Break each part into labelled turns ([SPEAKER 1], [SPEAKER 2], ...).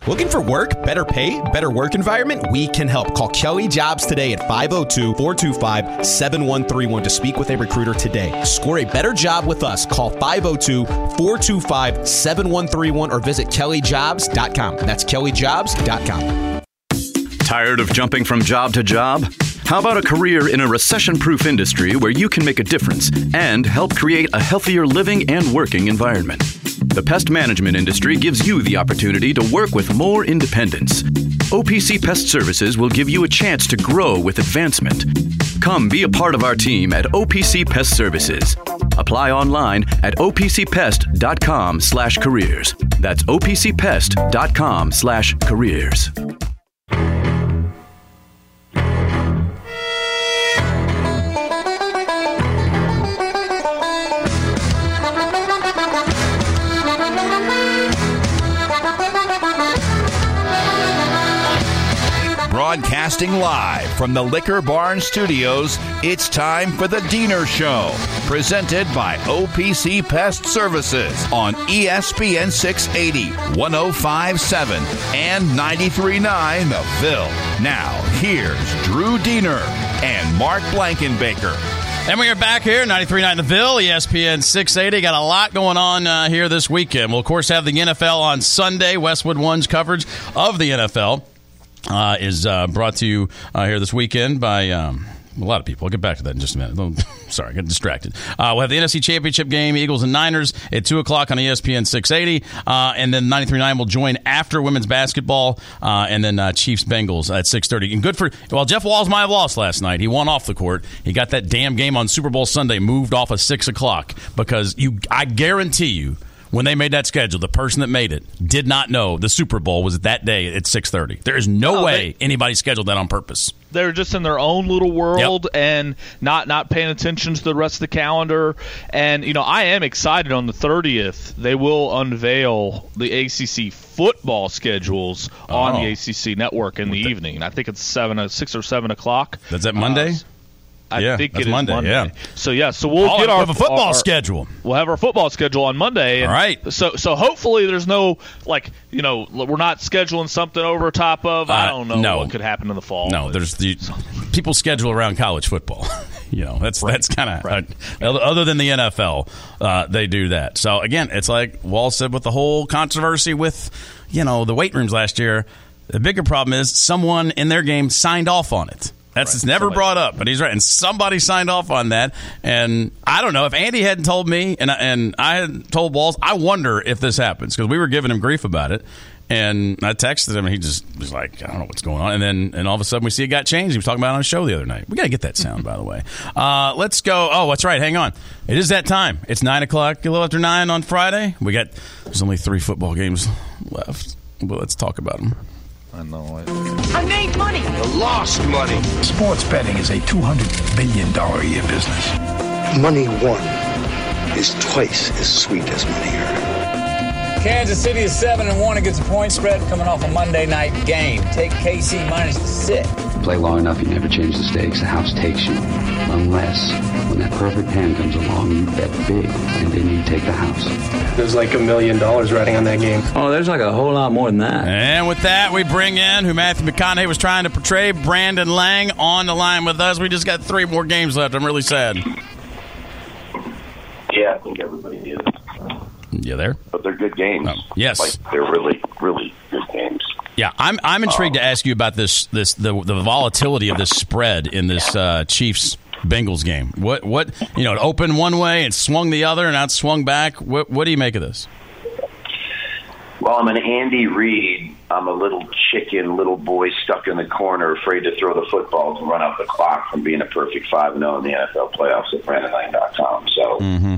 [SPEAKER 1] Looking for work, better pay, better work environment? We can help. Call Kelly Jobs today at 502-425-7131 to speak with a recruiter today. Score a better job with us. Call 502-425-7131 or visit kellyjobs.com. That's kellyjobs.com.
[SPEAKER 2] Tired of jumping from job to job? How about a career in a recession-proof industry where you can make a difference and help create a healthier living and working environment? The pest management industry gives you the opportunity to work with more independence. OPC Pest Services will give you a chance to grow with advancement. Come be a part of our team at OPC Pest Services. Apply online at opcpest.com/careers. That's opcpest.com/careers.
[SPEAKER 3] Broadcasting live from the Liquor Barn Studios, it's time for the Diener Show, presented by OPC Pest Services on ESPN 680, 105.7, and 93.9 The Ville. Now, here's Drew Diener and Mark Blankenbaker.
[SPEAKER 4] And we are back here, 93.9 The Ville, ESPN 680. Got a lot going on here this weekend. We'll, of course, have the NFL on Sunday. Westwood One's coverage of the NFL is brought to you here this weekend by a lot of people. I'll get back to that in just a minute. Sorry, I got distracted. We'll have the NFC Championship game, Eagles and Niners, at 2 o'clock on ESPN 680. And then 93.9 will join after women's basketball, and then Chiefs Bengals at 6:30. And good for, well, Jeff Walls might have lost last night. He won off the court. He got that damn game on Super Bowl Sunday moved off of 6 o'clock because I guarantee you, when they made that schedule, the person that made it did not know the Super Bowl was that day at 6:30. There is no way anybody scheduled that on purpose.
[SPEAKER 5] They're just in their own little world and not paying attention to the rest of the calendar. And, you know, I am excited on the 30th. They will unveil the ACC football schedules on the ACC network in the evening. I think it's 6 or 7 o'clock.
[SPEAKER 4] Is that Monday?
[SPEAKER 5] I think it is Monday.
[SPEAKER 4] Yeah.
[SPEAKER 5] So we'll get our
[SPEAKER 4] football schedule.
[SPEAKER 5] We'll have our football schedule on Monday.
[SPEAKER 4] All right.
[SPEAKER 5] So hopefully there's no, we're not scheduling something over top of. I don't know what could happen in the fall.
[SPEAKER 4] No, there's people schedule around college football. That's kind of other than the NFL, they do that. So again, it's like Wall said with the whole controversy with the weight rooms last year. The bigger problem is someone in their game signed off on it. It's never brought up, but he's right. And somebody signed off on that. And I don't know. If Andy hadn't told me and I had told Walls, I wonder if this happens because we were giving him grief about it. And I texted him, and he just was like, I don't know what's going on. And then all of a sudden we see it got changed. He was talking about it on a show the other night. We got to get that sound, by the way. Let's go. Oh, that's right. Hang on. It is that time. It's 9 o'clock, a little after 9 on Friday. There's only 3 football games left. But let's talk about them.
[SPEAKER 5] I know it.
[SPEAKER 6] I made money.
[SPEAKER 7] You lost money.
[SPEAKER 8] Sports betting is a $200 billion a year business.
[SPEAKER 7] Money won is twice as sweet as money earned.
[SPEAKER 9] Kansas City is 7-1 against a point spread coming off a Monday night game. Take KC minus the 6.
[SPEAKER 10] Play long enough, you never change the stakes. The house takes you. Unless, when that perfect hand comes along, you bet big, and then you take the house.
[SPEAKER 11] There's like $1 million riding on that game.
[SPEAKER 10] Oh, there's like a whole lot more than that.
[SPEAKER 4] And with that, we bring in who Matthew McConaughey was trying to portray, Brandon Lang, on the line with us. We just got 3 more games left. I'm really sad.
[SPEAKER 12] Yeah, I think everybody is.
[SPEAKER 4] You there?
[SPEAKER 12] But they're good games.
[SPEAKER 4] Oh, yes.
[SPEAKER 12] They're really, really good games.
[SPEAKER 4] Yeah, I'm intrigued to ask you about the volatility of this spread in this Chiefs Bengals game. What it opened one way and swung the other and now it swung back. What do you make of this?
[SPEAKER 12] Well, I'm an Andy Reid. I'm a little boy stuck in the corner, afraid to throw the football to run out the clock from being a perfect 5-0 in the NFL playoffs at BrandonLang.com. So,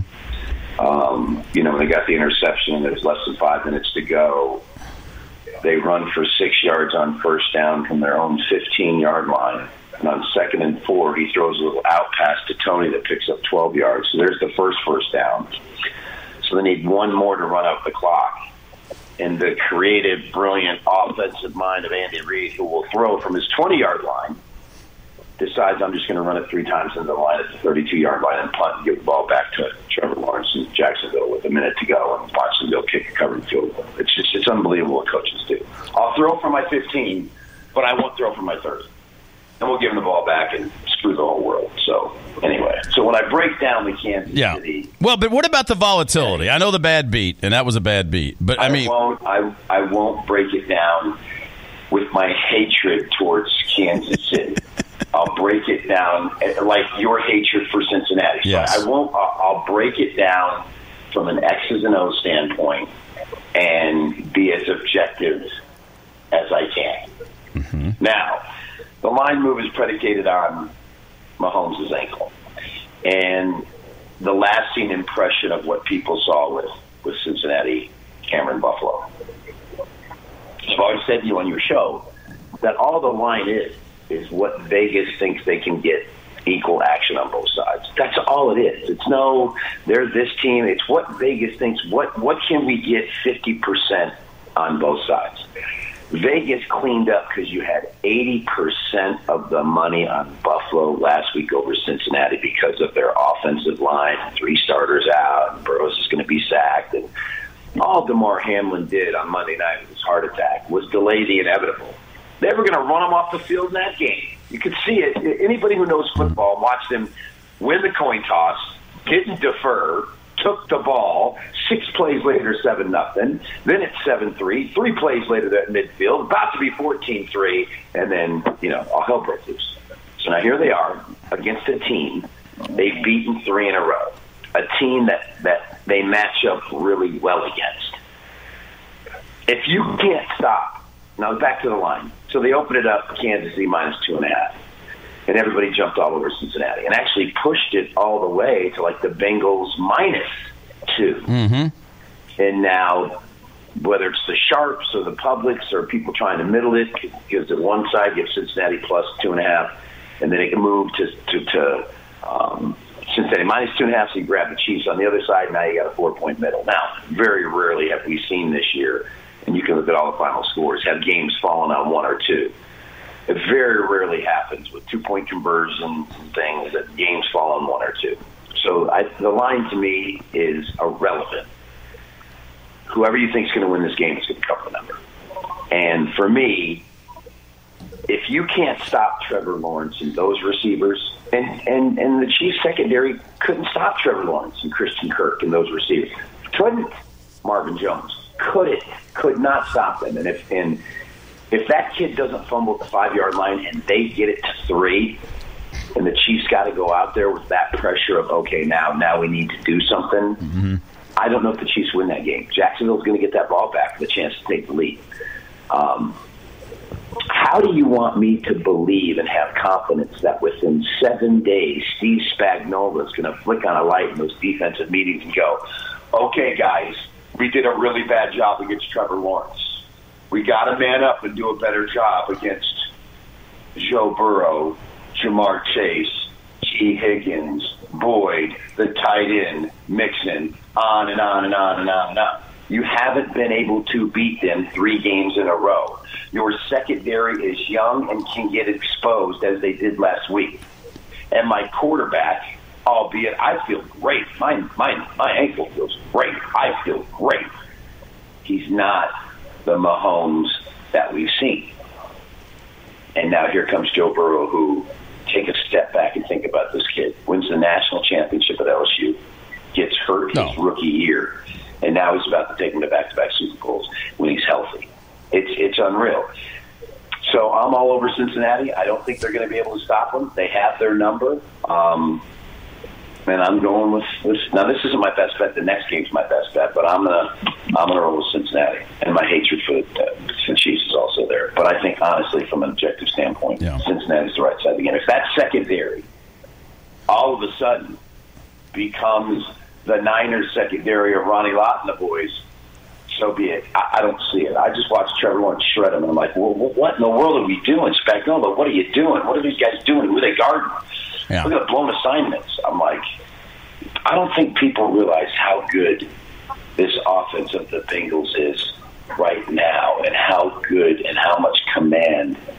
[SPEAKER 12] when they got the interception and there's less than 5 minutes to go, they run for 6 yards on first down from their own 15-yard line. And on 2nd and 4, he throws a little out pass to Tony that picks up 12 yards. So there's the first down. So they need one more to run out the clock. And the creative, brilliant offensive mind of Andy Reid, who will throw from his 20-yard line, decides I'm just going to run it 3 times into the line at the 32-yard line and punt and give the ball back to Trevor Lawrence in Jacksonville with a minute to go and watch them go kick a covered field goal. It's unbelievable what coaches do. I'll throw for my 15, but I won't throw for my 30. And we'll give them the ball back and screw the whole world. So, anyway. So, when I break down the Kansas City...
[SPEAKER 4] Well, but what about the volatility? I know the bad beat, and that was a bad beat. But I
[SPEAKER 12] won't break it down with my hatred towards Kansas City. I'll break it down like your hatred for Cincinnati.
[SPEAKER 4] Yes.
[SPEAKER 12] I'll break it down from an X's and O's standpoint and be as objective as I can.
[SPEAKER 4] Mm-hmm.
[SPEAKER 12] Now, the line move is predicated on Mahomes' ankle. And the lasting impression of what people saw with Cincinnati, Cameron, Buffalo. I've always said to you on your show that all the line is what Vegas thinks they can get equal action on both sides. That's all it is. It's no, they're this team. It's what Vegas thinks. What can we get 50% on both sides? Vegas cleaned up because you had 80% of the money on Buffalo last week over Cincinnati because of their offensive line, 3 starters out, and Burrows is going to be sacked. And all DeMar Hamlin did on Monday night with his heart attack was delay the inevitable. They were going to run him off the field in that game. You could see it. Anybody who knows football watched them win the coin toss, didn't defer, took the ball, 6 plays later, 7-0. Then it's 7-3. 3 plays later at midfield, about to be 14-3, and then, all hell broke loose. So now here they are against a team they've beaten 3 in a row, a team that they match up really well against. If you can't stop, now back to the line. So they opened it up, Kansas City -2.5. And everybody jumped all over Cincinnati and actually pushed it all the way to like the Bengals -2.
[SPEAKER 4] Mm-hmm.
[SPEAKER 12] And now, whether it's the sharps or the publics or people trying to middle it, because the one side gives Cincinnati +2.5, and then it can move to Cincinnati -2.5, so you grab the Chiefs on the other side. Now you got a 4-point middle. Now, very rarely have we seen this year, and you can look at all the final scores, have games fallen on 1 or 2. It very rarely happens with 2-point conversions and things that games fall on 1 or 2. So the line to me is irrelevant. Whoever you think is going to win this game is going to cover the number. And for me, if you can't stop Trevor Lawrence and those receivers, and the Chiefs secondary couldn't stop Trevor Lawrence and Christian Kirk and those receivers. Couldn't. Marvin Jones could not stop them. And if that kid doesn't fumble at the 5-yard line and they get it to 3, and the Chiefs got to go out there with that pressure of, okay, now we need to do something,
[SPEAKER 4] mm-hmm.
[SPEAKER 12] I don't know if the Chiefs win that game. Jacksonville's going to get that ball back with a chance to take the lead. How do you want me to believe and have confidence that within 7 days, Steve Spagnuolo is going to flick on a light in those defensive meetings and go, okay, guys, we did a really bad job against Trevor Lawrence. We got to man up and do a better job against Joe Burrow, Jamar Chase, T. Higgins, Boyd, the tight end, Mixon, on and on and on and on and on. You haven't been able to beat them 3 games in a row. Your secondary is young and can get exposed as they did last week. And my quarterback, albeit I feel great. My ankle feels great. I feel great. He's not the Mahomes that we've seen. And now here comes Joe Burrow, who, take a step back and think about this kid, wins the national championship at LSU, gets hurt his rookie year, and now he's about to take him to back-to-back Super Bowls when he's healthy. It's unreal. So I'm all over Cincinnati. I don't think they're going to be able to stop them. They have their number. And I'm going with now. This isn't my best bet. The next game's my best bet, but I'm gonna roll with Cincinnati. And my hatred for the Chiefs is also there. But I think honestly, from an objective standpoint, Cincinnati's the right side of the game. If that secondary all of a sudden becomes the Niners secondary of Ronnie Lott and the boys, so be it. I don't see it. I just watched Trevor Lawrence shred him, and I'm like, well, what in the world are we doing, Spagnuolo? What are you doing? What are these guys doing? Who are they guarding?
[SPEAKER 4] Yeah.
[SPEAKER 12] Look at the blown assignments. I'm like, I don't think people realize how good this offense of the Bengals is right now, and how good and how much command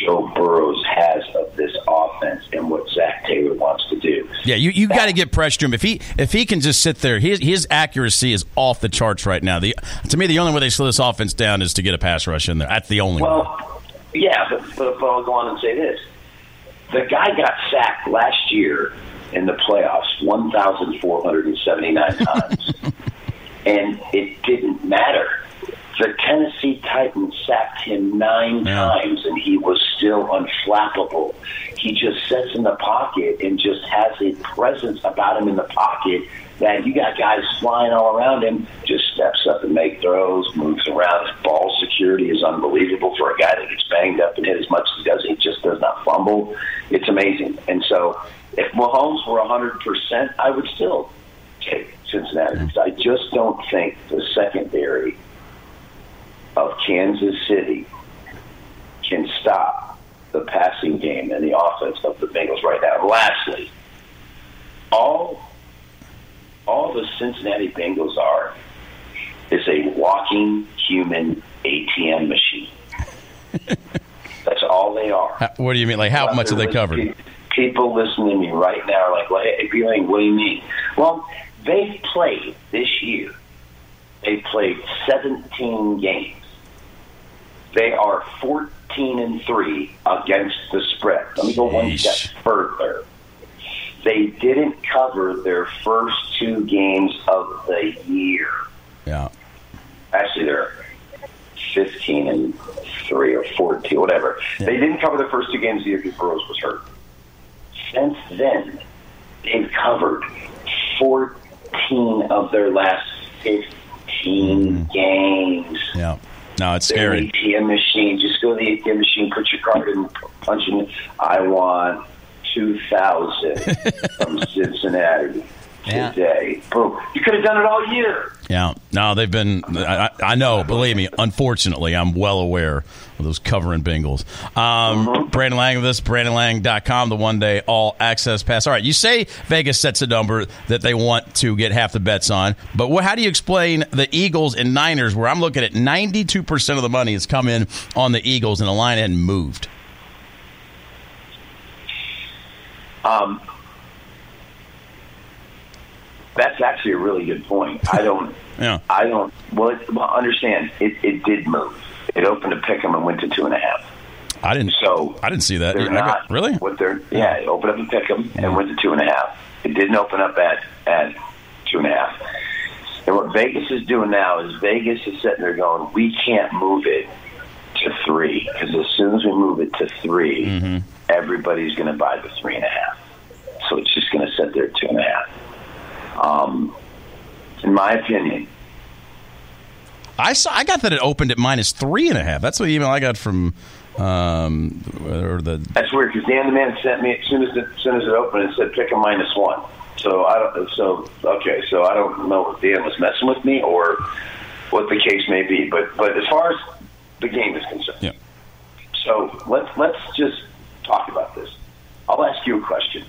[SPEAKER 12] Joe Burrows has of this offense and what Zach Taylor wants to do.
[SPEAKER 4] Yeah, you got to get pressure to him. If he can just sit there, his accuracy is off the charts right now. To me, the only way they slow this offense down is to get a pass rush in there. That's the only way.
[SPEAKER 12] Yeah, but I'll go on and say this. The guy got sacked last year in the playoffs 1,479 times, and it didn't matter. The Tennessee Titans sacked him 9 times, and he was still unflappable. He just sits in the pocket and just has a presence about him in the pocket that you got guys flying all around him, just steps up and makes throws, moves around. His ball security is unbelievable for a guy that gets banged up and hit as much as he does. He just does not fumble. It's amazing. And so if Mahomes were 100%, I would still take Cincinnati. I just don't think the secondary of Kansas City can stop the passing game and the offense of the Bengals right now. Lastly, all the Cincinnati Bengals are is a walking human ATM machine. That's all they are.
[SPEAKER 4] What do you mean? Like, how much have they covered?
[SPEAKER 12] People listening to me right now are like, well, hey, what do you mean? Well, they've played this year. They played 17 games. They are 14-3 against the spread. Let me go one step further. They didn't cover their first 2 games of the year.
[SPEAKER 4] Yeah.
[SPEAKER 12] Actually, they're 15-3 or 14, whatever. Yeah. They didn't cover the first 2 games of the year because Burrows was hurt. Since then, they've covered 14 of their last 15 games.
[SPEAKER 4] Yeah. No, it's scary.
[SPEAKER 12] ATM machine. Just go to the ATM machine, put your card in, punch in. I want 2,000 from Cincinnati today. Boom. You could have done it all year.
[SPEAKER 4] Yeah. No, they've been. I know. Believe me. Unfortunately, I'm well aware of those covering Bengals. Brandon Lang of this, BrandonLang.com, the one-day all-access pass. All right, you say Vegas sets a number that they want to get half the bets on, but how do you explain the Eagles and Niners, where I'm looking at 92% of the money has come in on the Eagles and the line hadn't moved?
[SPEAKER 12] That's actually a really good point. Well, understand, it did move. It opened to pick 'em and went to 2.5.
[SPEAKER 4] I didn't see that. Really?
[SPEAKER 12] It opened up and pick 'em and went to 2.5. It didn't open up at 2.5. And what Vegas is doing now is Vegas is sitting there going, we can't move it to 3 because as soon as we move it to 3, everybody's going to buy the 3.5. So it's just going to sit there at 2.5. In my opinion,
[SPEAKER 4] I got that it opened at -3.5. That's the email I got from
[SPEAKER 12] That's weird because Dan the Man sent me as soon as it opened. It said pick a -1. So I don't know if Dan was messing with me or what the case may be. But as far as the game is concerned, So let's just talk about this. I'll ask you a question.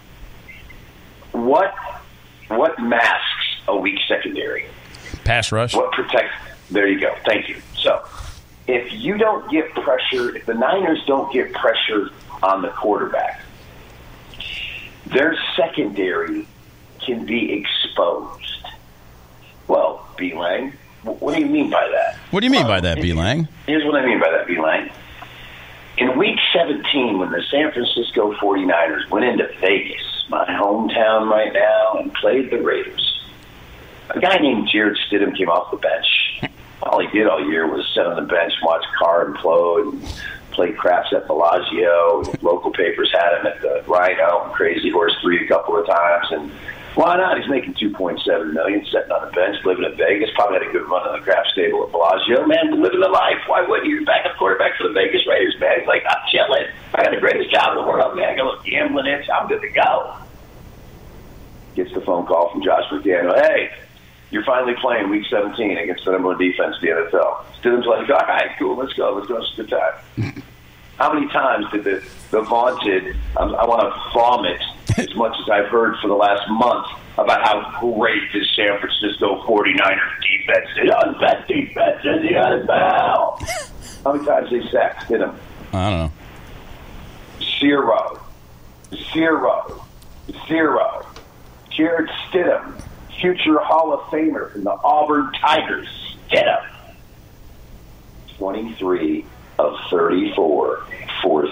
[SPEAKER 12] What masks a weak secondary?
[SPEAKER 4] Pass rush.
[SPEAKER 12] What protects? There you go. Thank you. So if you don't get pressure, if the Niners don't get pressure on the quarterback, their secondary can be exposed. Well, B. Lang, what do you mean by that?
[SPEAKER 4] What do you mean by that, B. Lang?
[SPEAKER 12] Here's what I mean by that, B. Lang. In Week 17, when the San Francisco 49ers went into Vegas, my hometown right now, and played the Raiders, a guy named Jared Stidham came off the bench. All he did all year was sit on the bench, watch Carr implode, and play craps at Bellagio. Local papers had him at the Rhino and Crazy Horse 3 a couple of times. And why not? He's making $2.7 million, sitting on the bench, living in Vegas. Probably had a good run on the craps table at Bellagio. Man, living the life. Why wouldn't you? Backup quarterback for the Vegas Raiders, man. He's like, I'm chilling. I got the greatest job in the world, man. I got a little gambling itch. I'm good to go. Gets the phone call from Josh McDaniel. Hey, you're finally playing Week 17 against the number 1 defense in the NFL. Stidham's like, all right, cool, let's go. It's a good time. How many times did the vaunted, I want to vomit as much as I've heard for the last month about how great this San Francisco 49ers defense is. The best defense in the NFL. How many times they sacked Stidham?
[SPEAKER 4] I don't know.
[SPEAKER 12] 0. Jared Stidham, future Hall of Famer from the Auburn Tigers. Stidham. 23 of 34 for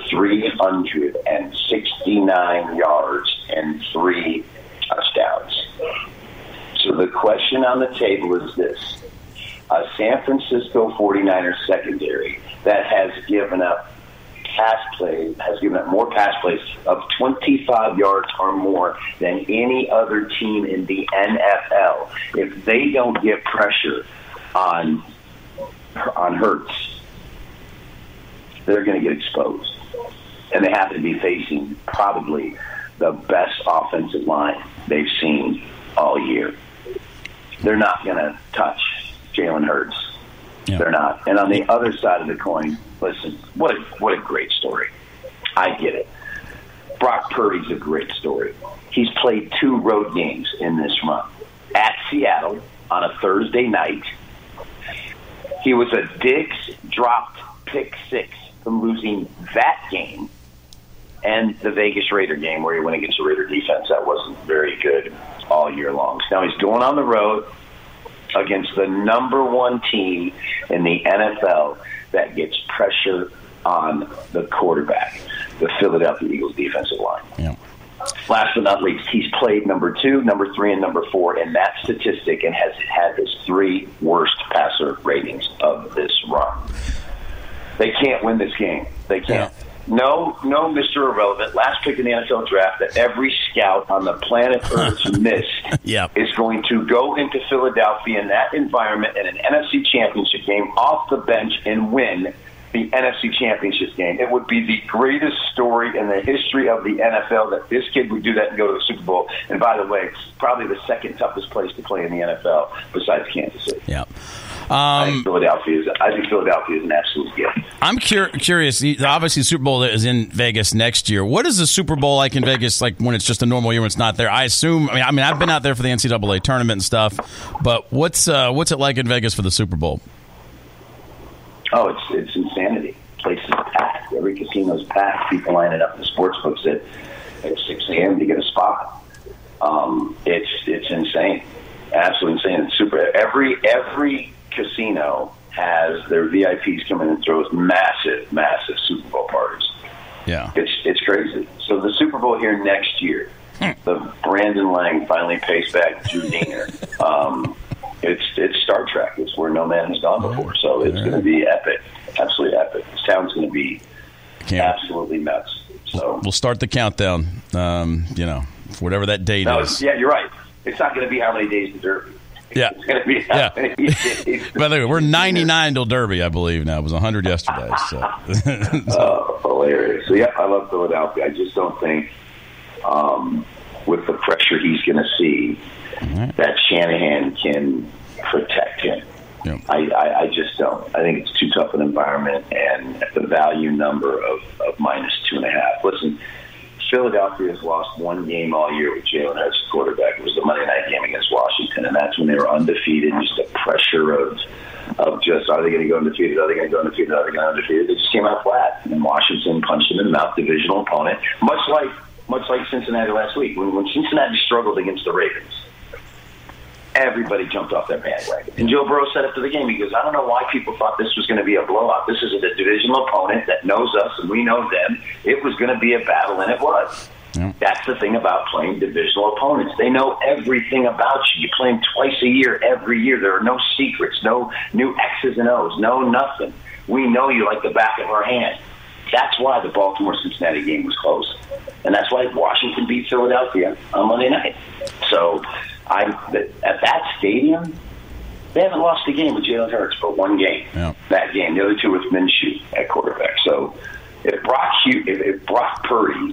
[SPEAKER 12] 369 yards and 3 touchdowns. So the question on the table is this. A San Francisco 49ers secondary that has given up more pass plays of 25 yards or more than any other team in the NFL. If they don't get pressure on Hurts, they're going to get exposed. And they happen to be facing probably the best offensive line they've seen all year. They're not going to touch Jalen Hurts. Yeah. They're not. And on the other side of the coin, listen, what a great story. I get it. Brock Purdy's a great story. He's played 2 road games in this run. At Seattle on a Thursday night, he was a Diggs dropped pick 6 from losing that game, and the Vegas Raider game where he went against the Raider defense that wasn't very good all year long. So now he's going on the road against the number 1 team in the NFL that gets pressure on the quarterback, the Philadelphia Eagles defensive line.
[SPEAKER 4] Yeah.
[SPEAKER 12] Last but not least, he's played number 2, number 3, and number 4 in that statistic and has had his 3 worst passer ratings of this run. They can't win this game. They can't. Yeah. No, Mr. Irrelevant, last pick in the NFL draft that every scout on the planet Earth missed is going to go into Philadelphia in that environment in an NFC Championship game off the bench and win the NFC Championship game. It would be the greatest story in the history of the NFL that this kid would do that and go to the Super Bowl. And by the way, it's probably the second toughest place to play in the NFL besides Kansas City.
[SPEAKER 4] Yeah.
[SPEAKER 12] I think Philadelphia is an absolute gift.
[SPEAKER 4] I'm curious. Obviously, the Super Bowl is in Vegas next year. What is the Super Bowl like in Vegas? Like when it's just a normal year when it's not there? I assume. I mean, I've been out there for the NCAA tournament and stuff. But what's it like in Vegas for the Super Bowl?
[SPEAKER 12] Oh, it's insanity. The place is packed. Every casino's packed. People lining up in the sports books at 6 a.m. to get a spot. It's insane. Absolutely insane. It's super. Every casino has their VIPs come in and throws massive Super Bowl parties.
[SPEAKER 4] Yeah,
[SPEAKER 12] it's crazy. So the Super Bowl here next year, the Brandon Lang finally pays back Drew Diener. It's Star Trek. It's where no man has gone before. So it's going to be epic, absolutely epic. This town's going to be absolutely nuts. So
[SPEAKER 4] we'll start the countdown. Whatever that date is.
[SPEAKER 12] Yeah, you're right. It's not going to be how many days to Derby.
[SPEAKER 4] Yeah.
[SPEAKER 12] It's going to be how many days.
[SPEAKER 4] By the way, we're 99 till Derby, I believe now. It was 100 yesterday. So.
[SPEAKER 12] Hilarious. So, yeah, I love Philadelphia. I just don't think with the pressure he's going to see that Shanahan can protect him.
[SPEAKER 4] Yeah.
[SPEAKER 12] I just don't. I think it's too tough an environment, and the value number of -2.5. Listen, Philadelphia has lost 1 game all year with Jalen Hurts as quarterback. It was the Monday night game against Washington, and that's when they were undefeated. Just the pressure of just, are they going to go undefeated? Are they going to go undefeated? Are they going to go undefeated? They just came out flat, and Washington punched them in the mouth, divisional opponent, much like Cincinnati last week. When Cincinnati struggled against the Ravens, everybody jumped off their bandwagon. And Joe Burrow said after the game, he goes, I don't know why people thought this was going to be a blowout. This is a divisional opponent that knows us and we know them. It was going to be a battle, and it was.
[SPEAKER 4] Yeah.
[SPEAKER 12] That's the thing about playing divisional opponents. They know everything about you. You play them twice a year, every year. There are no secrets, no new X's and O's, no nothing. We know you like the back of our hand. That's why the Baltimore-Cincinnati game was close. And that's why Washington beat Philadelphia on Monday night. So at that stadium, they haven't lost a game with Jalen Hurts but 1 game.
[SPEAKER 4] Yeah.
[SPEAKER 12] That game. The other 2 with Minshew at quarterback. So if Brock Purdy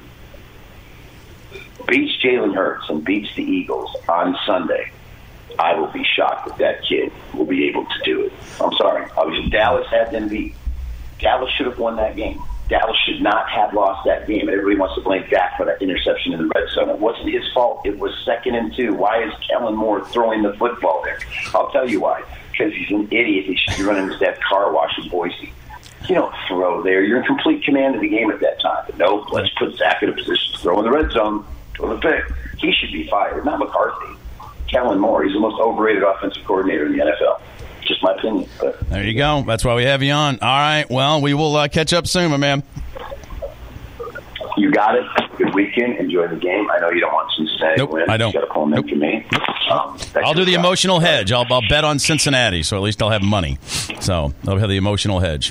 [SPEAKER 12] beats Jalen Hurts and beats the Eagles on Sunday, I will be shocked that kid will be able to do it. I'm sorry. Obviously, Dallas had them beat. Dallas should have won that game. Dallas should not have lost that game. And everybody wants to blame Dak for that interception in the red zone. It wasn't his fault. It was 2nd and 2. Why is Kellen Moore throwing the football there? I'll tell you why. Because he's an idiot. He should be running his dad's car wash in Boise. You don't throw there. You're in complete command of the game at that time. But no, let's put Zach in a position to throw in the red zone, throw the pick. He should be fired, not McCarthy. Kellen Moore, he's the most overrated offensive coordinator in the NFL. Just my opinion. But
[SPEAKER 4] there you go. That's why we have you on. All right. Well, we will catch up soon, my man.
[SPEAKER 12] You got it. Good weekend. Enjoy the game. I know you don't want Cincinnati to win.
[SPEAKER 4] I don't.
[SPEAKER 12] You got to pull them in for me.
[SPEAKER 4] I'll do the emotional hedge. I'll bet on Cincinnati, so at least I'll have money. So I'll have the emotional hedge.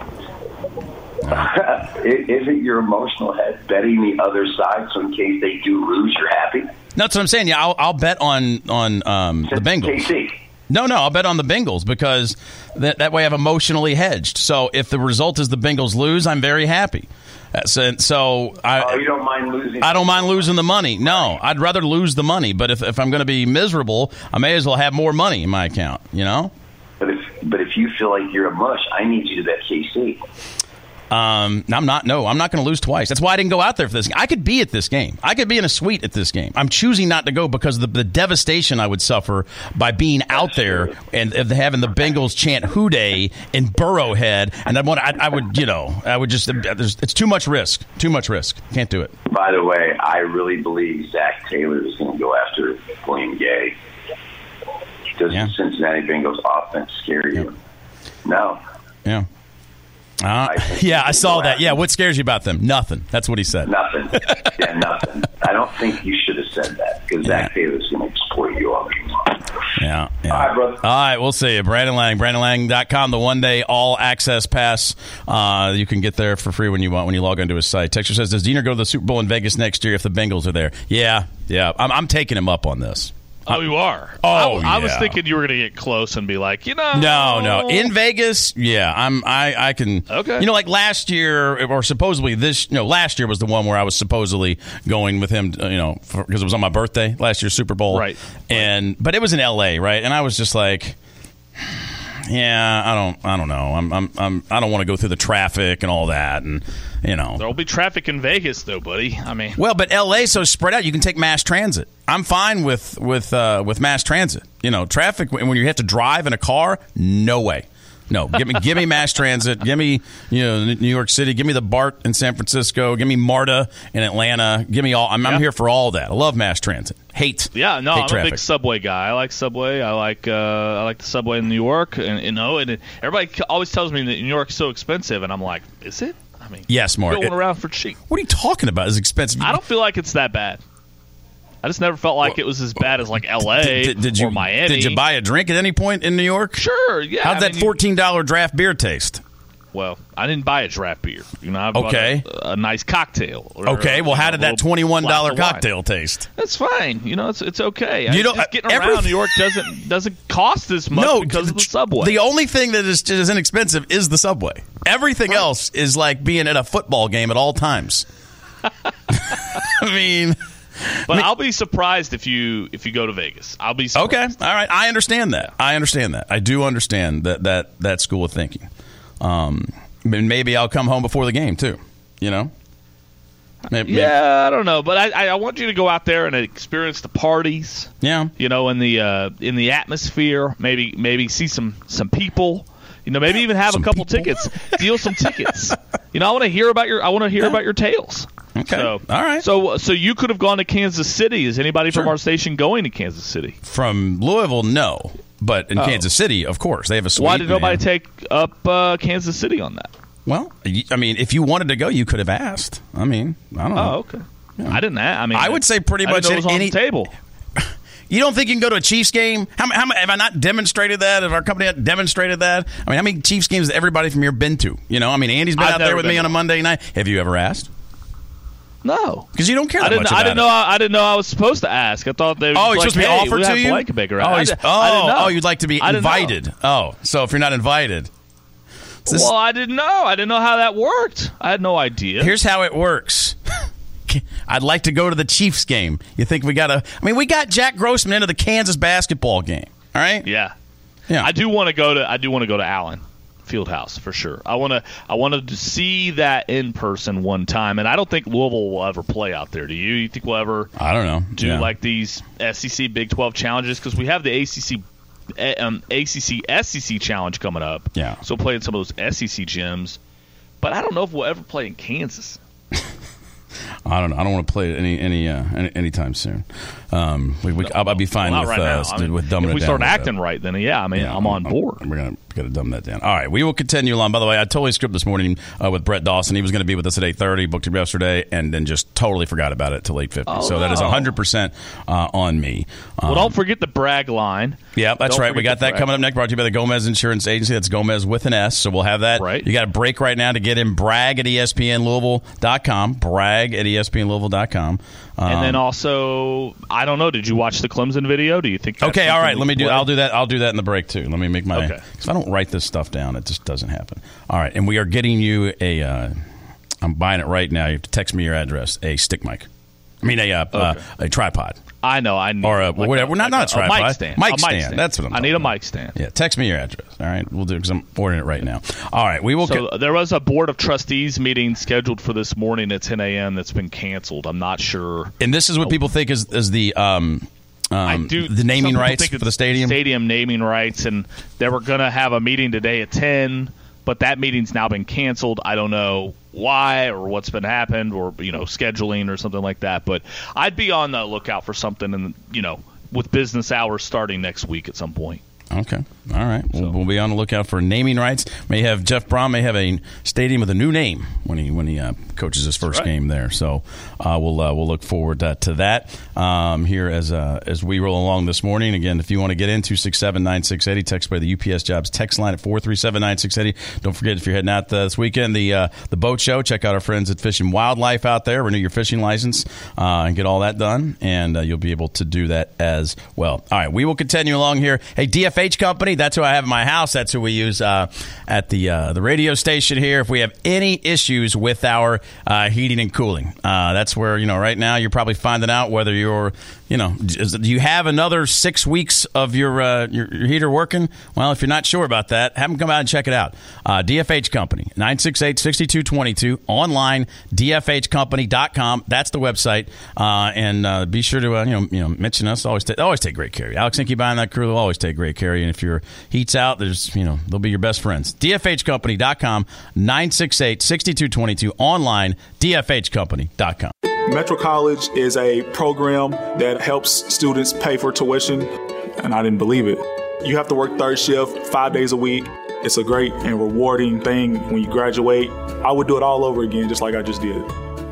[SPEAKER 12] Isn't your emotional head betting the other side so in case they do lose, you're happy?
[SPEAKER 4] No, that's what I'm saying. Yeah, I'll bet on the Bengals.
[SPEAKER 12] KC.
[SPEAKER 4] No, I'll bet on the Bengals because that way I've emotionally hedged. So if the result is the Bengals lose, I'm very happy. So
[SPEAKER 12] you don't mind losing?
[SPEAKER 4] I don't mind losing the money. No, I'd rather lose the money. But if I'm going to be miserable, I may as well have more money in my account. You know.
[SPEAKER 12] But if you feel like you're a mush, I need you to bet KC.
[SPEAKER 4] I'm not going to lose twice. That's why I didn't go out there for this. I could be at this game. I could be in a suite at this game. I'm choosing not to go because of the devastation I would suffer by being out there and having the Bengals chant "Hoo Day" in Burrowhead. And I would just. It's too much risk. Too much risk. Can't do it.
[SPEAKER 12] By the way, I really believe Zach Taylor is going to go after William Gay. Does the Cincinnati Bengals offense scare you? No.
[SPEAKER 4] Yeah. I saw that. Yeah, what scares you about them? Nothing. That's what he said.
[SPEAKER 12] Nothing. Yeah, nothing. I don't think you should have said that because Zach Taylor's going to exploit you all game long.
[SPEAKER 4] Yeah.
[SPEAKER 12] All right, brother.
[SPEAKER 4] All right, we'll see you. Brandon Lang, BrandonLang.com, the one-day all-access pass. You can get there for free when you log into his site. Texture says, does Diener go to the Super Bowl in Vegas next year if the Bengals are there? Yeah. I'm taking him up on this.
[SPEAKER 5] Oh, you are?
[SPEAKER 4] Oh,
[SPEAKER 5] I was thinking you were going to get close and be like,
[SPEAKER 4] No. In Vegas, I can.
[SPEAKER 5] Okay.
[SPEAKER 4] Like last year, or supposedly last year was the one where I was supposedly going with him, because it was on my birthday, last year's Super Bowl.
[SPEAKER 5] Right.
[SPEAKER 4] But it was in L.A., right? And I was just like, I don't know. I don't want to go through the traffic and all that, and
[SPEAKER 5] there'll be traffic in Vegas, though, buddy. I mean,
[SPEAKER 4] well, but L.A. so spread out. You can take mass transit. I'm fine with mass transit. Traffic when you have to drive in a car, no way. No, give me mass transit. Give me New York City. Give me the BART in San Francisco. Give me MARTA in Atlanta. Give me all. I'm here for all that. I love mass transit. Hate
[SPEAKER 5] I'm
[SPEAKER 4] traffic.
[SPEAKER 5] a big subway guy. I like subway. I like the subway in New York, and everybody always tells me that New York's so expensive, and I'm like, is it? I mean,
[SPEAKER 4] yes, Mark.
[SPEAKER 5] Going around for cheap.
[SPEAKER 4] What are you talking about? It's expensive.
[SPEAKER 5] I don't feel like it's that bad. I just never felt like it was as bad as like L.A. or Miami.
[SPEAKER 4] Did you buy a drink at any point in New York?
[SPEAKER 5] Sure, yeah.
[SPEAKER 4] How'd that $14 draft beer taste?
[SPEAKER 5] Well, I didn't buy a draft beer. I bought a nice cocktail.
[SPEAKER 4] Okay, well, how did that $21 cocktail taste?
[SPEAKER 5] That's fine. It's okay. Just getting around New York doesn't cost as much because of the subway.
[SPEAKER 4] The only thing that is inexpensive is the subway. Everything else is like being at a football game at all times.
[SPEAKER 5] But I'll be surprised if you go to Vegas. I'll be surprised.
[SPEAKER 4] Okay, all right. I understand that. I do understand that school of thinking. Maybe I'll come home before the game too. Maybe.
[SPEAKER 5] I don't know, but I want you to go out there and experience the parties.
[SPEAKER 4] Yeah,
[SPEAKER 5] in the atmosphere. Maybe see some people. Maybe even have a couple tickets. Deal some tickets. I want to hear about your tales.
[SPEAKER 4] Okay.
[SPEAKER 5] So,
[SPEAKER 4] all right.
[SPEAKER 5] So you could have gone to Kansas City. Is anybody from our station going to Kansas City?
[SPEAKER 4] From Louisville, no. But in Kansas City, of course, they have a suite.
[SPEAKER 5] Why did nobody take up Kansas City on that?
[SPEAKER 4] Well, if you wanted to go, you could have asked. I don't know.
[SPEAKER 5] Oh, okay. Yeah. I didn't ask.
[SPEAKER 4] I would say pretty much
[SPEAKER 5] it was on the table.
[SPEAKER 4] You don't think you can go to a Chiefs game? How have I not demonstrated that? Have our company not demonstrated that? How many Chiefs games has everybody from here been to? Andy's been out there with me on a Monday night. Have you ever asked?
[SPEAKER 5] No,
[SPEAKER 4] because you don't care that much about it.
[SPEAKER 5] I didn't know I was supposed to ask. I thought they.
[SPEAKER 4] Oh, it's supposed to be offered to you.
[SPEAKER 5] I didn't know.
[SPEAKER 4] You'd like to be invited. Oh, so if you're not invited,
[SPEAKER 5] well, I didn't know. I didn't know how that worked. I had no idea.
[SPEAKER 4] Here's how it works. I'd like to go to the Chiefs game. You think we got to? We got Jack Grossman into the Kansas basketball game. All right.
[SPEAKER 5] Yeah. I do want to go to Allen Fieldhouse for sure. I wanted to see that in person one time, and I don't think Louisville will ever play out there. Do you? You think we'll ever?
[SPEAKER 4] I don't know.
[SPEAKER 5] Do like these SEC Big 12 challenges because we have the ACC ACC SEC challenge coming up.
[SPEAKER 4] Yeah.
[SPEAKER 5] So playing some of those SEC gyms. But I don't know if we'll ever play in Kansas.
[SPEAKER 4] I don't know. I don't want to play it anytime soon. I'll be fine with dumbing it down.
[SPEAKER 5] If we start acting right, then I'm on board.
[SPEAKER 4] We're going to dumb that down. All right, we will continue along. By the way, I totally skipped this morning with Brett Dawson. He was going to be with us at 8:30, booked him yesterday, and then just totally forgot about it till 8:50. So that is 100% on me.
[SPEAKER 5] Well, don't forget the brag line.
[SPEAKER 4] Yeah, that's right. We got that coming up next, brought to you by the Gomez Insurance Agency. That's Gomez with an S, so we'll have that.
[SPEAKER 5] Right.
[SPEAKER 4] You got a break right now to get in. Brag at ESPNLouisville.com. Brag at ESPNLouisville.com.
[SPEAKER 5] And then also, I don't know. Did you watch the Clemson video? Do you think? That's
[SPEAKER 4] okay, all right.
[SPEAKER 5] I'll
[SPEAKER 4] do that. I'll do that in the break too. Let me make my. Because if I don't write this stuff down, it just doesn't happen. All right, and we are getting you a. I'm buying it right now. You have to text me your address. A stick mic. I mean a tripod.
[SPEAKER 5] I know. I need
[SPEAKER 4] or whatever. Not a tripod.
[SPEAKER 5] Mic stand.
[SPEAKER 4] Mic stand. That's what I'm.
[SPEAKER 5] I need a mic stand.
[SPEAKER 4] Yeah. Text me your address. All right. We'll do because I'm ordering it right now. All right. We will.
[SPEAKER 5] So there was a board of trustees meeting scheduled for this morning at 10 a.m. that's been canceled. I'm not sure.
[SPEAKER 4] And this is what people think is the the naming rights for the stadium.
[SPEAKER 5] Stadium naming rights, and they were going to have a meeting today at 10, but that meeting's now been canceled. I don't know why or what's been happened or scheduling or something like that, but I'd be on the lookout for something and with business hours starting next week at some point.
[SPEAKER 4] Okay. All right. We'll be on the lookout for naming rights. Jeff Brom may have a stadium with a new name when he coaches his first game there. So we'll look forward to that here as we roll along this morning. Again, if you want to get in 267-9680, text by the UPS Jobs text line at 437-9680. Don't forget, if you're heading out this weekend, the boat show. Check out our friends at Fish and Wildlife out there. Renew your fishing license and get all that done, and you'll be able to do that as well. All right. We will continue along here. Hey, DFH Company, that's who I have in my house. That's who we use at the radio station here. If we have any issues with our heating and cooling, that's where, right now you're probably finding out whether you're, do you have another 6 weeks of your heater working? Well, if you're not sure about that, have them come out and check it out. DFH Company, 968-6222, online, dfhcompany.com. That's the website. And be sure to, mention us. Always take great care of you. Alex Inky buying that crew will always take great care of you. And if your heat's out, they'll be your best friends. dfhcompany.com, 968-6222, online, dfhcompany.com.
[SPEAKER 6] Metro College is a program that helps students pay for tuition, and I didn't believe it. You have to work third shift 5 days a week. It's a great and rewarding thing when you graduate. I would do it all over again, just like I just did.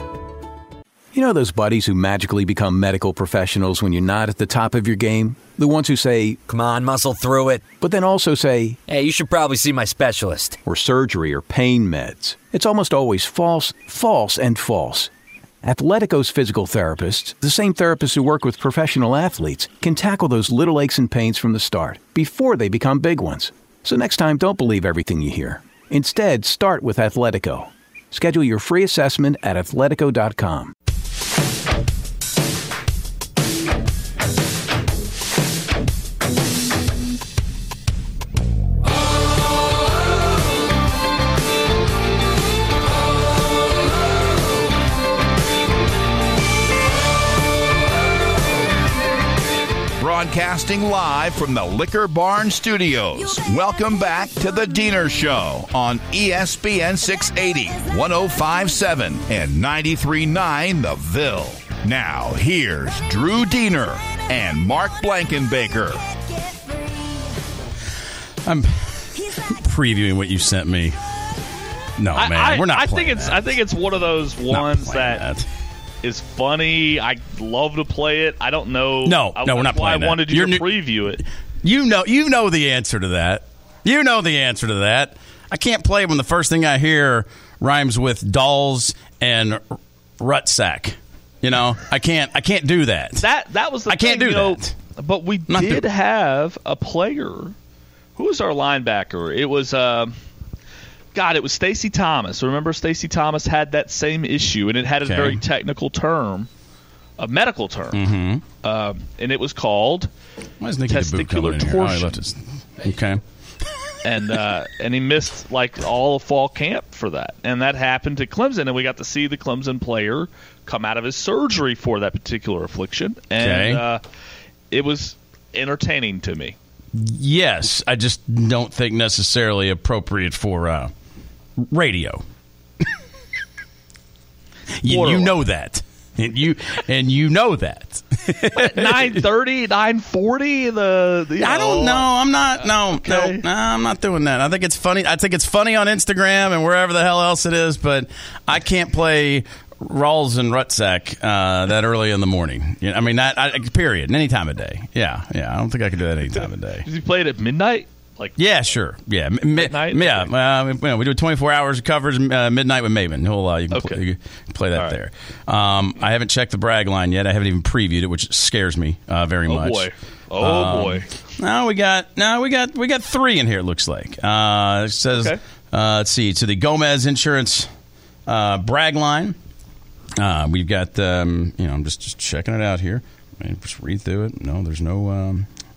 [SPEAKER 13] You know those buddies who magically become medical professionals when you're not at the top of your game? The ones who say, "Come on, muscle through it," but then also say, "Hey, you should probably see my specialist," or surgery or pain meds. It's almost always false, false, and false. Athletico's physical therapists, the same therapists who work with professional athletes, can tackle those little aches and pains from the start, before they become big ones. So next time, don't believe everything you hear. Instead, start with Athletico. Schedule your free assessment at athletico.com.
[SPEAKER 3] Broadcasting live from the Liquor Barn Studios. Welcome back to the Diener Show on ESPN 680, 105.7, and 93.9 The Ville. Now, here's Drew Diener and Mark Blankenbaker.
[SPEAKER 4] I'm previewing what you sent me. No, man, we're not playing that.
[SPEAKER 5] I think it's one of those ones that is funny. I love to play it. I don't know.
[SPEAKER 4] No, we're not playing that.
[SPEAKER 5] I wanted you to preview it.
[SPEAKER 4] You know the answer to that. You know the answer to that. I can't play when the first thing I hear rhymes with dolls and rutsack. I can't do that.
[SPEAKER 5] That was the
[SPEAKER 4] thing. I can't do that.
[SPEAKER 5] But we did have a player. Who was our linebacker? It was it was Stacey Thomas. Remember, Stacey Thomas had that same issue, and it had a very technical term, a medical term, and it was called testicular torsion.
[SPEAKER 4] Okay.
[SPEAKER 5] And he missed all of fall camp for that, and that happened to Clemson, and we got to see the Clemson player come out of his surgery for that particular affliction, and it was entertaining to me.
[SPEAKER 4] Yes, I just don't think necessarily appropriate for radio. You know that. And you know that.
[SPEAKER 5] 9:30, 9:40.
[SPEAKER 4] I don't know. I'm not. No, I'm not doing that. I think it's funny. I think it's funny on Instagram and wherever the hell else it is. But I can't play Rawls and Rutsack that early in the morning. I mean, period. Any time of day. Yeah. I don't think I can do that any time of day.
[SPEAKER 5] Did you play it at midnight?
[SPEAKER 4] Yeah, sure. Yeah, midnight. Yeah, we do 24 hours of coverage. Midnight with Maven. You can play that there. I haven't checked the brag line yet. I haven't even previewed it, which scares me very much.
[SPEAKER 5] Boy.
[SPEAKER 4] No, we got 3 in here. It looks like. It says, let's see, to the Gomez Insurance brag line. We've got. I'm just checking it out here. Just read through it. No, there's no.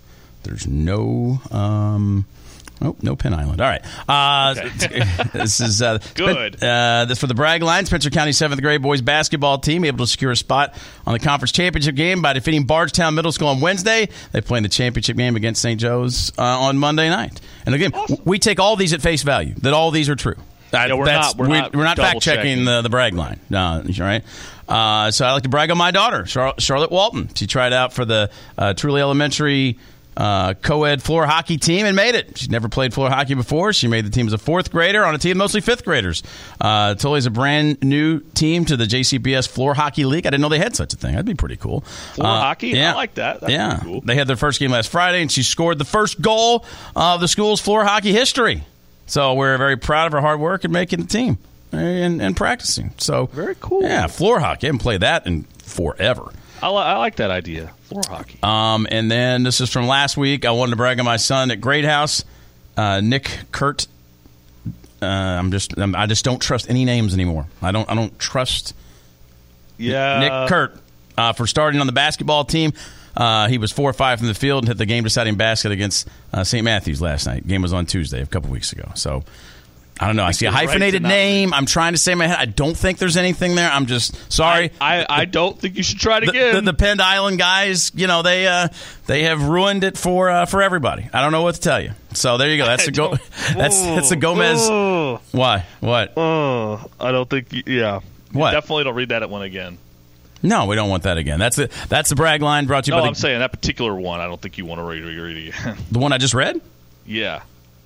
[SPEAKER 4] No Pin Island. All right. This is
[SPEAKER 5] good.
[SPEAKER 4] This for the brag line. Spencer County 7th grade boys basketball team able to secure a spot on the conference championship game by defeating Bardstown Middle School on Wednesday. They play in the championship game against St. Joe's on Monday night. And again, we take all these at face value. That all these are true.
[SPEAKER 5] We're not
[SPEAKER 4] fact checking the brag line. Right. So I like to brag on my daughter, Charlotte Walton. She tried out for the Truly Elementary co-ed floor hockey team and made it. She's never played floor hockey before. She made the team as a 4th grader on a team of mostly 5th graders. Tully's a brand new team to the JCBS Floor Hockey League. I didn't know they had such a thing. That'd be pretty cool.
[SPEAKER 5] Floor hockey? Yeah. I like that. That'd be cool.
[SPEAKER 4] They had their first game last Friday, and she scored the first goal of the school's floor hockey history. So we're very proud of her hard work and making the team and practicing. So
[SPEAKER 5] very cool.
[SPEAKER 4] Yeah, floor hockey. I haven't played that in forever.
[SPEAKER 5] I like that idea. Floor hockey.
[SPEAKER 4] And then this is from last week. I wanted to brag on my son at Great House, Nick Kurt. I just don't trust any names anymore. I don't trust. Nick Kurt for starting on the basketball team. He was 4-5 from the field and hit the game-deciding basket against St. Matthews last night. Game was on Tuesday, a couple weeks ago. So. I don't know. I see a hyphenated name. I'm trying to say in my head. I don't think there's anything there. I'm just sorry.
[SPEAKER 5] I don't think you should try it again.
[SPEAKER 4] The Penn Island guys, they have ruined it for everybody. I don't know what to tell you. So there you go. That's a Gomez. Why? What?
[SPEAKER 5] I don't think. What? Definitely don't read that one again.
[SPEAKER 4] No, we don't want that again. That's the brag line brought to you by
[SPEAKER 5] I'm saying that particular one. I don't think you want to read it again.
[SPEAKER 4] The one I just read?
[SPEAKER 5] Yeah.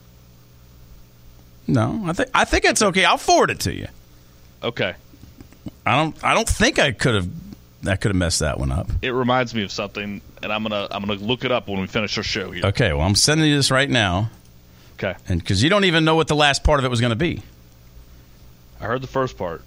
[SPEAKER 4] No, I think it's okay. I'll forward it to you.
[SPEAKER 5] Okay.
[SPEAKER 4] I don't think I could have messed that one up.
[SPEAKER 5] It reminds me of something, and I'm gonna look it up when we finish our show here.
[SPEAKER 4] Okay. Well, I'm sending you this right now.
[SPEAKER 5] Okay.
[SPEAKER 4] And because you don't even know what the last part of it was going to be.
[SPEAKER 5] I heard the first part.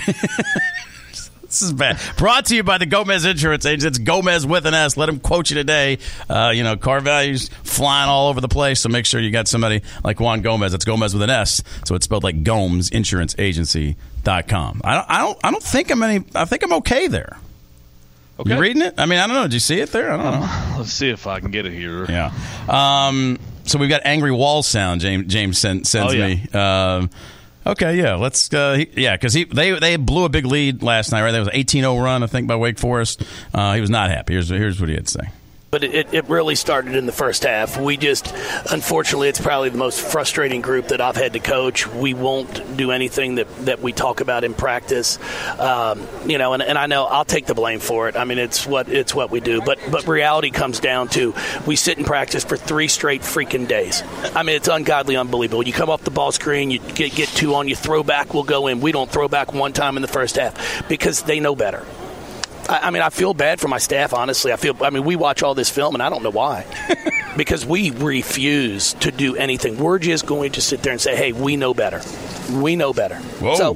[SPEAKER 4] This is bad. Brought to you by the Gomez Insurance Agents. It's Gomez with an S. Let them quote you today. Car values flying all over the place, so make sure you got somebody like Juan Gomez. It's Gomez with an S, so it's spelled like GomezInsuranceAgency.com. I don't think I think I'm okay there. Okay. You reading it? I mean, I don't know. Did you see it there? I don't know.
[SPEAKER 5] Let's see if I can get it here.
[SPEAKER 4] Yeah. So we've got Angry Wall sound. James sends me. Okay, yeah, let's because they blew a big lead last night, right? There was an 18-0 run, I think, by Wake Forest. He was not happy. Here's what he had to say.
[SPEAKER 14] But it really started in the first half. We just, unfortunately, it's probably the most frustrating group that I've had to coach. We won't do anything that we talk about in practice, and I know I'll take the blame for it. I mean, it's what we do. But reality comes down to we sit in practice for 3 straight freaking days. I mean, it's ungodly, unbelievable. You come off the ball screen, you get 2 on, you throw back, we'll go in. We don't throw back one time in the first half because they know better. I feel bad for my staff, honestly. We watch all this film, and I don't know why. Because we refuse to do anything. We're just going to sit there and say, hey, we know better. We know better.
[SPEAKER 4] Whoa.
[SPEAKER 14] So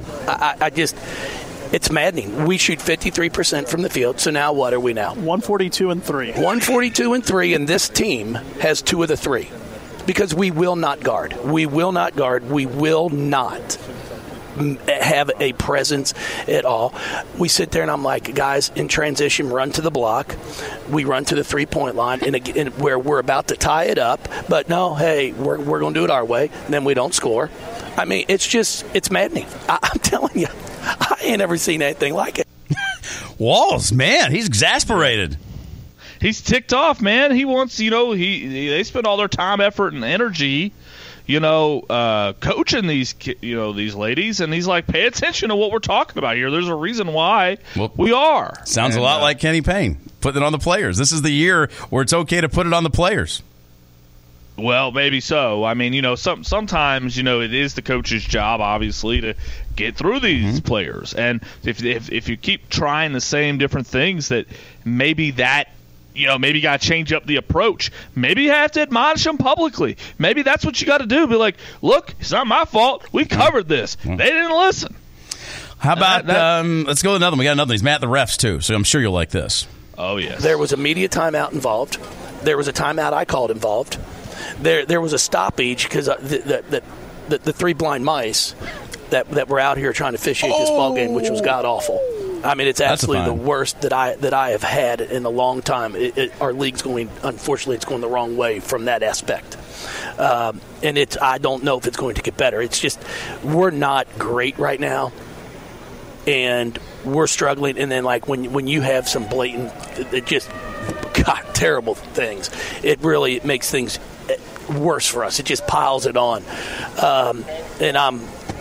[SPEAKER 14] it's maddening. We shoot 53% from the field, so now what are we now?
[SPEAKER 15] 142-3.
[SPEAKER 14] 142-3, and this team has 2 of the 3. Because we will not guard. We will not guard. We will not have a presence at all. We sit there and I'm like, guys, in transition, run to the block. We run to the 3-point line and where we're about to tie it up. But no, hey, we're going to do it our way. And then we don't score. I mean, it's maddening. I'm telling you, I ain't ever seen anything like it.
[SPEAKER 4] Walls, man, he's exasperated.
[SPEAKER 5] he's ticked off, man. He wants, they spend all their time, effort, and energy, coaching these ladies, and he's like, pay attention to what we're talking about here. There's a reason why we are.
[SPEAKER 4] Sounds a lot like Kenny Payne putting it on the players. This is the year where it's okay to put it on the players.
[SPEAKER 5] Well, maybe so. I mean, sometimes, it is the coach's job, obviously, to get through these players. And if you keep trying the same different things, that maybe maybe you got to change up the approach. Maybe you have to admonish them publicly. Maybe that's what you got to do. Be like, look, it's not my fault. We covered this. They didn't listen.
[SPEAKER 4] How about let's go with another one. We got another one. He's mad at the refs, too, so I'm sure you'll like this.
[SPEAKER 5] Oh, yes.
[SPEAKER 14] There was a media timeout involved. There was a timeout I called involved. There was a stoppage because the three blind mice that were out here trying to officiate this ball game, which was god awful. I mean, it's absolutely the worst that I have had in a long time. Our league's unfortunately, it's going the wrong way from that aspect. And I don't know if it's going to get better. It's just we're not great right now, and we're struggling. And then like when you have some blatant, terrible things, it really makes things worse for us. It just piles it on, and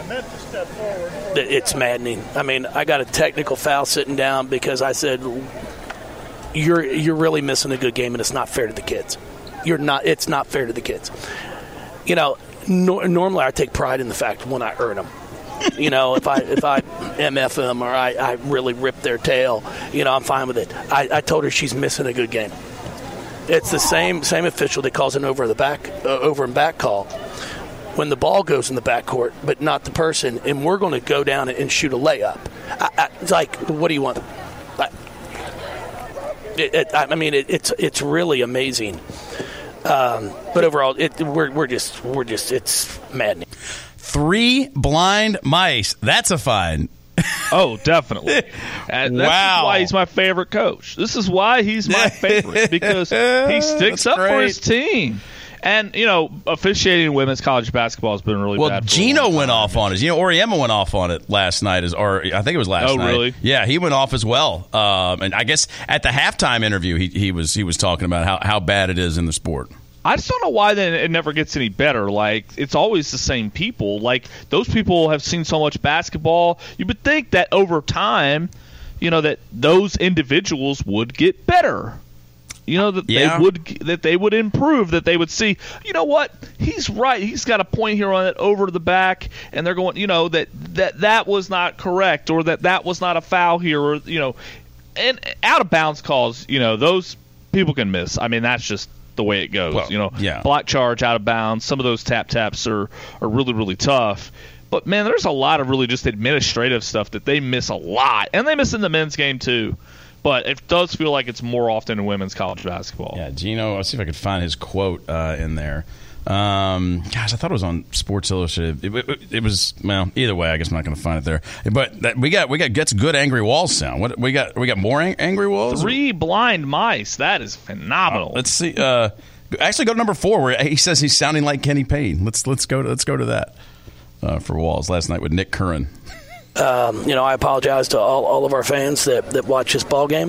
[SPEAKER 14] it's maddening. I mean, I got a technical foul sitting down because I said, "You're really missing a good game, and it's not fair to the kids. It's not fair to the kids." Normally I take pride in the fact when I earn them. If I MF them or I really rip their tail, I'm fine with it. I told her she's missing a good game. It's the same official that calls an over and back call when the ball goes in the backcourt, but not the person, and we're going to go down and shoot a layup. It's like, what do you want? It's really amazing. But overall, we're just it's maddening.
[SPEAKER 4] 3 blind mice. That's a fine.
[SPEAKER 5] Oh, definitely. And that's why he's my favorite coach. This is why he's my favorite, because he sticks up for his team. And, officiating women's college basketball has been really bad.
[SPEAKER 4] Well, Gino went off on it. Oriema went off on it last night, or I think it was last night.
[SPEAKER 5] Oh, really?
[SPEAKER 4] Yeah, he went off as well. And I guess at the halftime interview, he was talking about how bad it is in the sport.
[SPEAKER 5] I just don't know why then it never gets any better. Like, it's always the same people. Like, those people have seen so much basketball. You would think that over time, that those individuals would get better. That they would improve, that they would see, what, he's right. He's got a point here on it over the back, and they're going, that was not correct, or that was not a foul here, or, and out of bounds calls, those people can miss. I mean, that's just the way it goes. Block charge, out of bounds. Some of those taps are really, really tough. But, man, there's a lot of really just administrative stuff that they miss a lot. And they miss in the men's game, too. But it does feel like it's more often in women's college basketball.
[SPEAKER 4] Yeah, Gino, I'll see if I could find his quote in there. Gosh, I thought it was on Sports Illustrated. It was, well, either way, I guess I'm not going to find it there. But we got gets good angry walls sound. What we got more angry walls?
[SPEAKER 5] 3 blind mice. That is phenomenal.
[SPEAKER 4] Let's see. Actually, go to number 4 where he says he's sounding like Kenny Payne. Let's go to that for walls last night with Nick Curran.
[SPEAKER 14] I apologize to all of our fans that watch this ball game.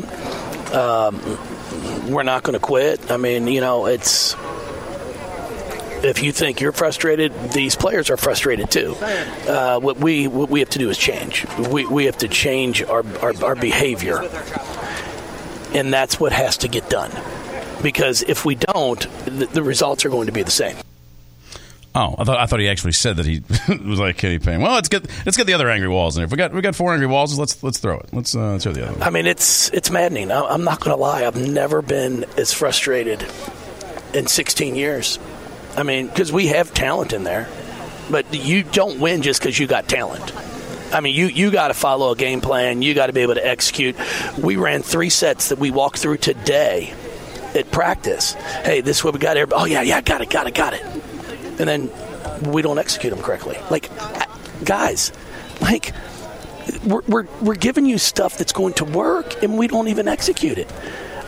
[SPEAKER 14] We're not going to quit. I mean, it's. If you think you're frustrated, these players are frustrated too. What we have to do is change. We have to change our behavior, and that's what has to get done. Because if we don't, the results are going to be the same.
[SPEAKER 4] Oh, I thought he actually said that he was like Kenny Payne. Well, let's get the other angry walls in there. If we got 4 angry walls, let's throw it. Let's throw the other one.
[SPEAKER 14] I mean, it's maddening. I'm not going to lie. I've never been as frustrated in 16 years. I mean, because we have talent in there, but you don't win just because you got talent. I mean, you got to follow a game plan. You got to be able to execute. We ran 3 sets that we walked through today at practice. Hey, this is what we got here. Oh, yeah, got it. And then we don't execute them correctly. Like, guys, like, we're giving you stuff that's going to work, and we don't even execute it.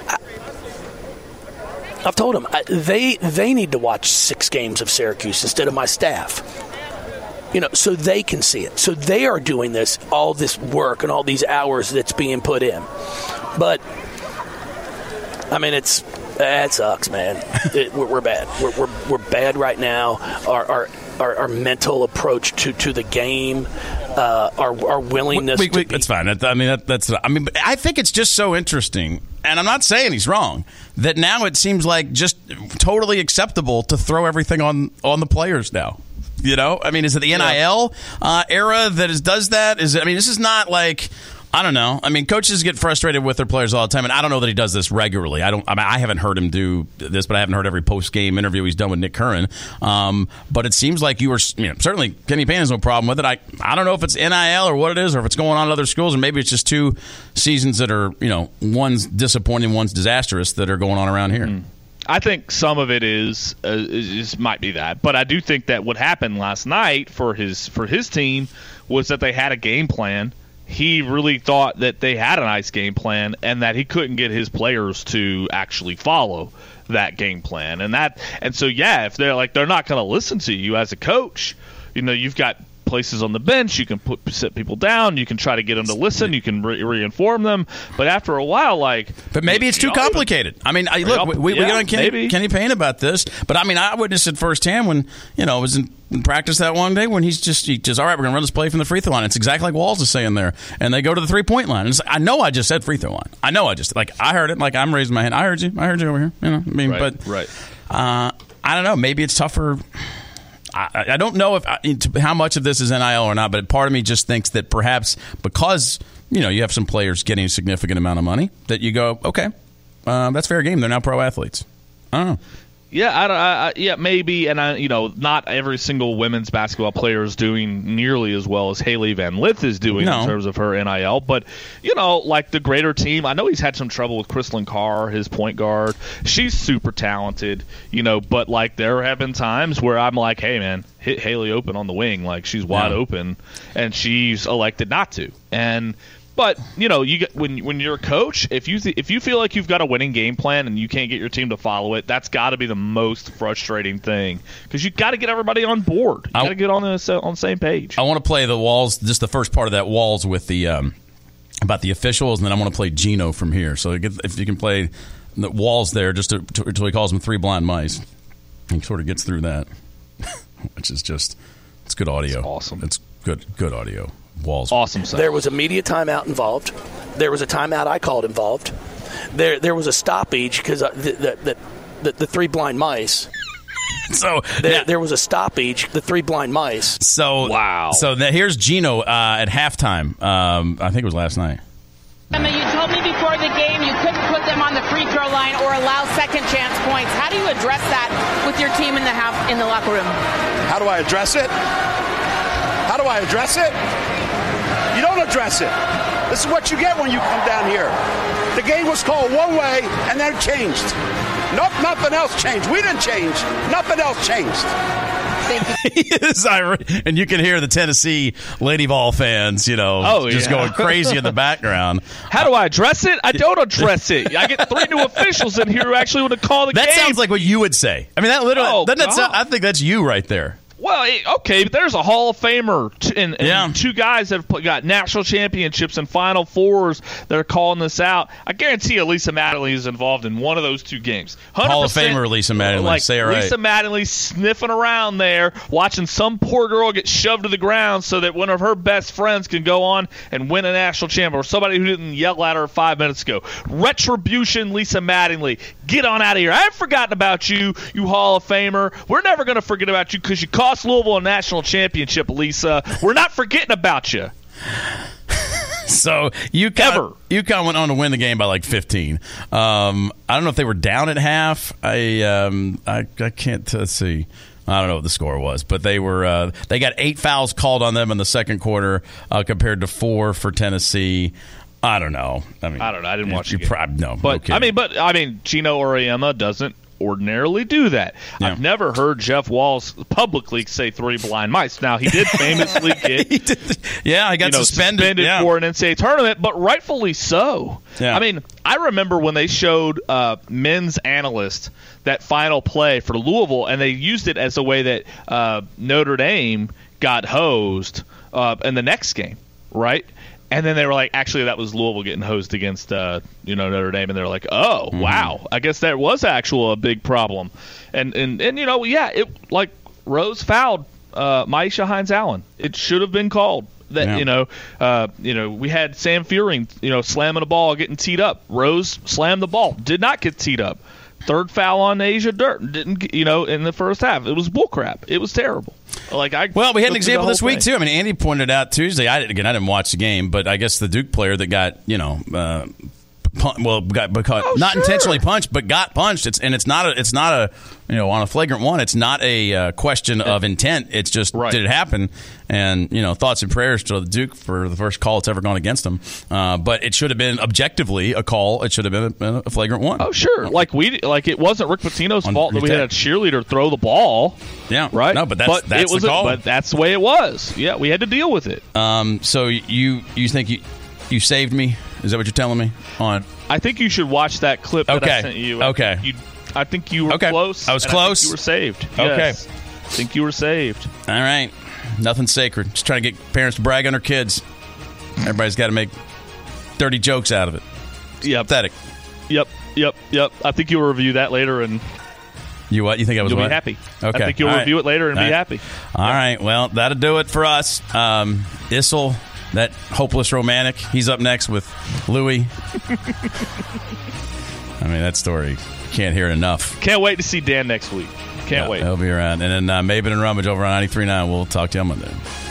[SPEAKER 14] I've told them they need to watch 6 games of Syracuse instead of my staff, so they can see it. So they are doing all this work and all these hours that's being put in. But I mean, it sucks, man. We're bad. We're bad right now. Our mental approach to the game, our willingness. to be.
[SPEAKER 4] That's fine. But I think it's just so interesting, and I'm not saying he's wrong, that now it seems like just totally acceptable to throw everything on the players now. You know, I mean, is it the NIL era that does that? This is not like. I don't know. I mean, coaches get frustrated with their players all the time, and I don't know that he does this regularly. I haven't heard him do this, but I haven't heard every post-game interview he's done with Nick Curran. But it seems like certainly Kenny Payne has no problem with it. I don't know if it's NIL or what it is, or if it's going on at other schools, or maybe it's just two seasons that are, one's disappointing, one's disastrous that are going on around here.
[SPEAKER 5] I think some of it might be that, but I do think that what happened last night for his team was that they had a game plan. He really thought that they had a nice game plan and that he couldn't get his players to actually follow that game plan. If they're not going to listen to you as a coach, you've got places on the bench, you can sit people down, you can try to get them to listen, you can re-inform them, but after a while,
[SPEAKER 4] but maybe it's too complicated. We got on Kenny Payne about this, but I witnessed it firsthand when was in practice that one day when he's just all right, we're gonna run this play from the free throw line. It's exactly like Walls is saying there, and they go to the 3-point line. And I know I just said free throw line. I know I heard it. I'm raising my hand. I heard you over here.
[SPEAKER 5] Right.
[SPEAKER 4] I don't know. Maybe it's tougher. I don't know how much of this is NIL or not, but part of me just thinks that perhaps because you have some players getting a significant amount of money that you go, okay, that's fair game. They're now pro athletes. I don't know.
[SPEAKER 5] Yeah, maybe, and not every single women's basketball player is doing nearly as well as Haley Van Lith is doing in terms of her NIL. But like the greater team, I know he's had some trouble with Kristlyn Carr, his point guard. She's super talented, but there have been times where I'm like, hey man, hit Haley open on the wing, she's wide open, and she's elected not to. But you get when you're a coach, if you feel like you've got a winning game plan and you can't get your team to follow it, that's got to be the most frustrating thing because you got to get everybody on board. You got to get on the same page.
[SPEAKER 4] I want to play the Walls, just the first part of that Walls with the about the officials, and then I want to play Gino from here. So if you can play the Walls there, just until he calls them 3 blind mice, he sort of gets through that, which is just it's good audio.
[SPEAKER 5] It's awesome.
[SPEAKER 4] It's good audio. Walls.
[SPEAKER 5] Awesome stuff.
[SPEAKER 14] There was a media timeout involved. There was a timeout I called involved. There was a stoppage because the 3 blind mice.
[SPEAKER 4] So
[SPEAKER 14] there was a stoppage. The 3 blind mice.
[SPEAKER 4] So
[SPEAKER 5] wow.
[SPEAKER 4] So here's Gino at halftime. I think it was last night.
[SPEAKER 15] Emma, you told me before the game you couldn't put them on the free throw line or allow second chance points. How do you address that with your team in the locker room?
[SPEAKER 16] How do I address it? You don't address it. This is what you get when you come down here. The game was called one way, and then it changed. Nope, nothing else changed. We didn't change. Nothing else changed.
[SPEAKER 4] And you can hear the Tennessee Lady Vol fans, just going crazy in the background.
[SPEAKER 5] How do I address it? I don't address it. I get 3 new officials in here who actually want to call the game.
[SPEAKER 4] That sounds like what you would say. That literally, I think that's you right there.
[SPEAKER 5] Well, okay, but there's a Hall of Famer and 2 guys that have got national championships and Final Fours that are calling this out. I guarantee you Lisa Mattingly is involved in one of those 2 games.
[SPEAKER 4] Hall of Famer Lisa Mattingly, say it right.
[SPEAKER 5] Lisa Mattingly sniffing around there, watching some poor girl get shoved to the ground so that one of her best friends can go on and win a national championship, or somebody who didn't yell at her 5 minutes ago. Retribution, Lisa Mattingly. Get on out of here. I haven't forgotten about you, you Hall of Famer. We're never going to forget about you because you cost Louisville a national championship, Lisa. We're not forgetting about you.
[SPEAKER 4] So UConn went on to win the game by 15. I don't know if they were down at half. I can't see. I don't know what the score was, but they were they got 8 fouls called on them in the second quarter compared to 4 for Tennessee. I don't know. I don't know.
[SPEAKER 5] I didn't watch it.
[SPEAKER 4] But
[SPEAKER 5] Gino Auriemma doesn't ordinarily do that. Yeah. I've never heard Jeff Walz publicly say 3 blind mice. Now, he did famously get
[SPEAKER 4] he got suspended
[SPEAKER 5] for an NCAA tournament, but rightfully so.
[SPEAKER 4] Yeah.
[SPEAKER 5] I remember when they showed men's analyst that final play for Louisville, and they used it as a way that Notre Dame got hosed in the next game. right? And then they were like, actually, that was Louisville getting hosed against Notre Dame, and they're like, oh, wow, I guess that was a big problem. And Rose fouled Maisha Hines-Allen. It should have been called. That we had Sam Fearing, slamming a ball, getting teed up. Rose slammed the ball, did not get teed up. Third foul on Asia Dirt, didn't in the first half. It was bullcrap. It was terrible.
[SPEAKER 4] We had an example this week too. I mean, Andy pointed out Tuesday. I didn't watch the game, but I guess the Duke player that got intentionally punched, but got punched. It's not a on a flagrant one. It's not a question of intent. It's just did it happen? And thoughts and prayers to the Duke for the first call it's ever gone against them. But it should have been objectively a call. It should have been a flagrant one.
[SPEAKER 5] Oh sure, it wasn't Rick Pitino's fault that we had a cheerleader throw the ball.
[SPEAKER 4] Yeah,
[SPEAKER 5] right.
[SPEAKER 4] No, but that's the call.
[SPEAKER 5] But that's the way it was. Yeah, we had to deal with it.
[SPEAKER 4] So you think you saved me? Is that what you're telling me?
[SPEAKER 5] I think you should watch that clip that I sent you.
[SPEAKER 4] Okay.
[SPEAKER 5] I think you were close.
[SPEAKER 4] I was close.
[SPEAKER 5] You were saved.
[SPEAKER 4] Okay.
[SPEAKER 5] Yes. I think you were saved.
[SPEAKER 4] All right. Nothing sacred. Just trying to get parents to brag on their kids. Everybody's got to make dirty jokes out of it.
[SPEAKER 5] Yep.
[SPEAKER 4] Pathetic.
[SPEAKER 5] Yep. I think you'll review that later and...
[SPEAKER 4] You what? You think I was
[SPEAKER 5] You'll
[SPEAKER 4] what?
[SPEAKER 5] be happy.
[SPEAKER 4] Okay.
[SPEAKER 5] I think you'll review it later and be happy.
[SPEAKER 4] All right. Well, that'll do it for us. Issel, that hopeless romantic, he's up next with Louis. I mean, that story, can't hear it enough.
[SPEAKER 5] Can't wait to see Dan next week. Can't wait.
[SPEAKER 4] He'll be around. And then Maven and Rummage over on 93.9. We'll talk to you on Monday.